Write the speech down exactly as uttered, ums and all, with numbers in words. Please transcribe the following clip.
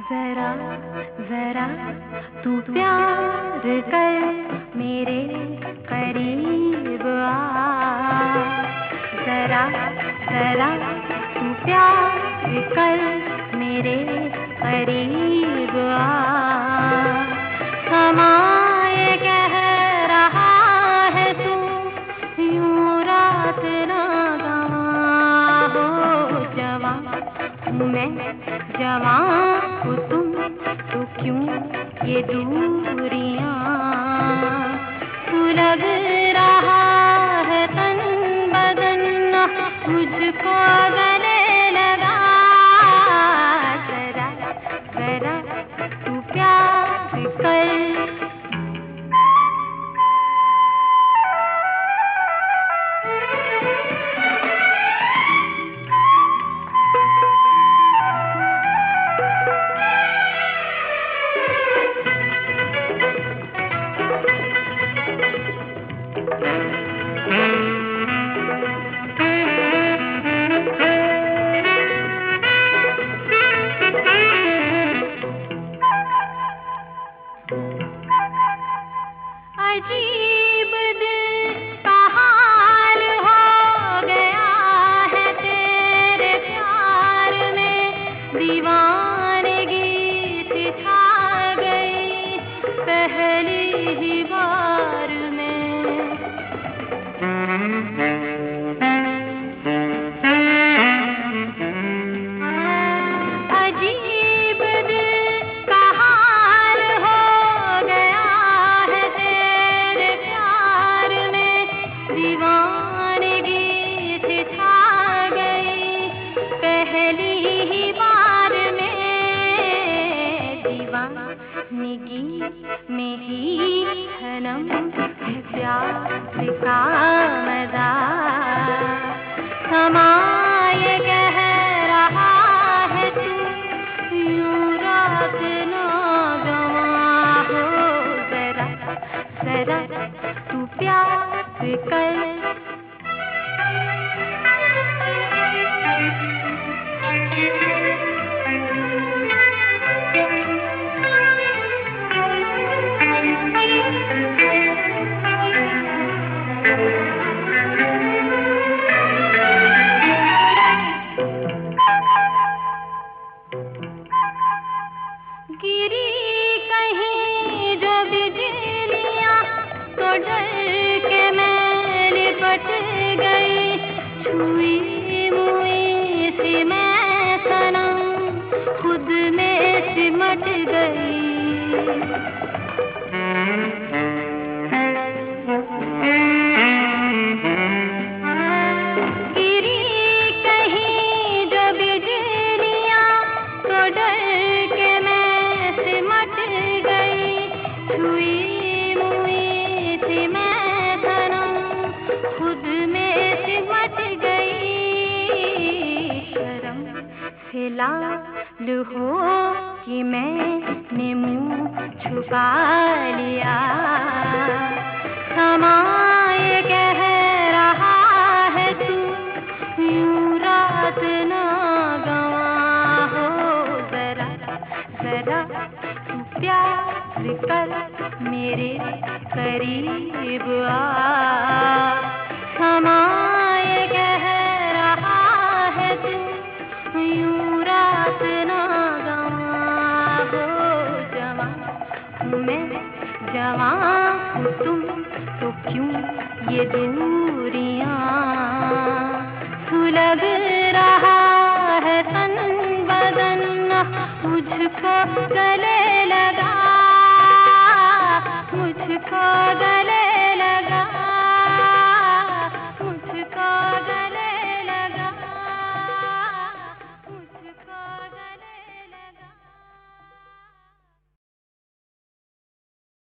जरा जरा तू प्यार कर मेरे करीब आ, जरा जरा तू प्यार कर मेरे करीब आ, समाए कह रहा है तू यूं रात ना गवा हो, जवां हूँ मैं जवां हो तुम तो क्यों ये दूरियां, सुलग रहा है तन बदन मुझको गले लगा, जरा जरा तू प्यार कर। अजीब दिल का हाल हो गया है तेरे प्यार में, दीवानगी सी छा गई पहली ही बार में। अजीब दिल का हाल हो गया है तेरे प्यार में, दीवानगी से छा गई पहली ही बार में, दीवानगी में ही सनम है प्यार का मजा, समाए कह रहा है तू यूं रात ना गवा हो, जरा जरा तू प्यार कर। गिरी कहीं जो बिजलियां तो डर के मैं लिपट गई, छुई मुई सी मैं सनम खुद में सिमट गई। गिरी कहीं जो बिजलियां तो डर के मैं सिमट गई, छुई मुई सी मैं सनम खुद में सिमट गई, शर्म से लाल हो कि मैंने मुंह छुपा लिया, समाए कह रहा है तू यूं रात ना गवा हो, जरा जरा तू प्यार कर मेरे करीब आ, समाए कह रहा है तू यूं रात ना गवा हो, जवां हूँ मैं जवां हो तुम तो क्यों ये दूरियां, सुलग रहा है तन बदन मुझको गले लगा।